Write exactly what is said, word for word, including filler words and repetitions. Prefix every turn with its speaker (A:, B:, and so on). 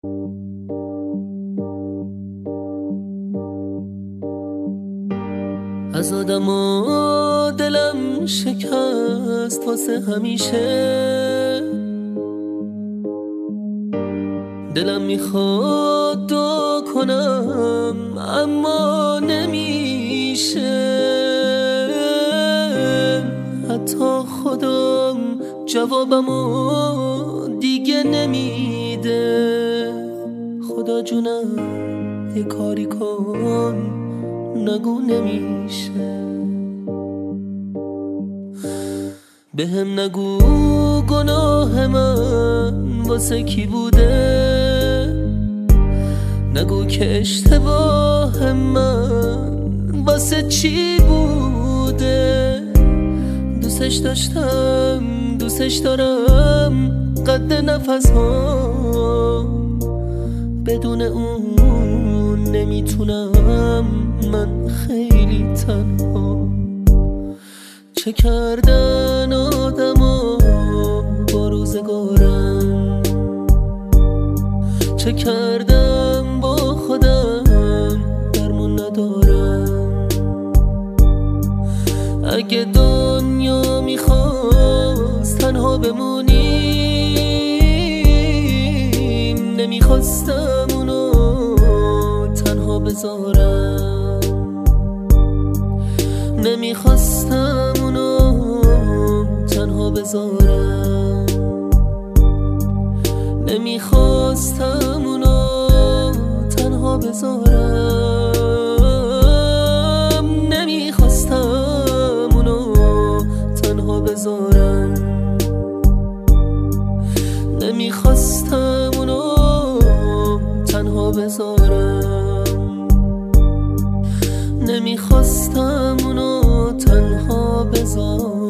A: از آدم و دلم شکست واسه همیشه. دلم میخواد دعا کنم اما نمیشه. حتی خودم جوابمو دیگه نمیده. خدا جونم یه کاری کن، نگو نمیشه. بهم نگو گناه من واسه کی بوده. نگو که اشتباه من واسه چی بوده. دوستش داشتم، دوستش دارم، قد نفس ها بدون اون نمیتونم من خیلی تنها. چه کردن آدما با روزگارم، چه کردم با خودم درمون ندارم. اگه دنیا میخواست تنها بمونیم، نمیخواستم اونو تنها بذارم. نمیخواستم اونو تنها بذارم. نمیخواستم اونو تنها بذارم. نمیخواستم اونو تنها بذارم. نمیخواستم اونو تنها بذارم. نمیخواستم اونو تنها بذارم.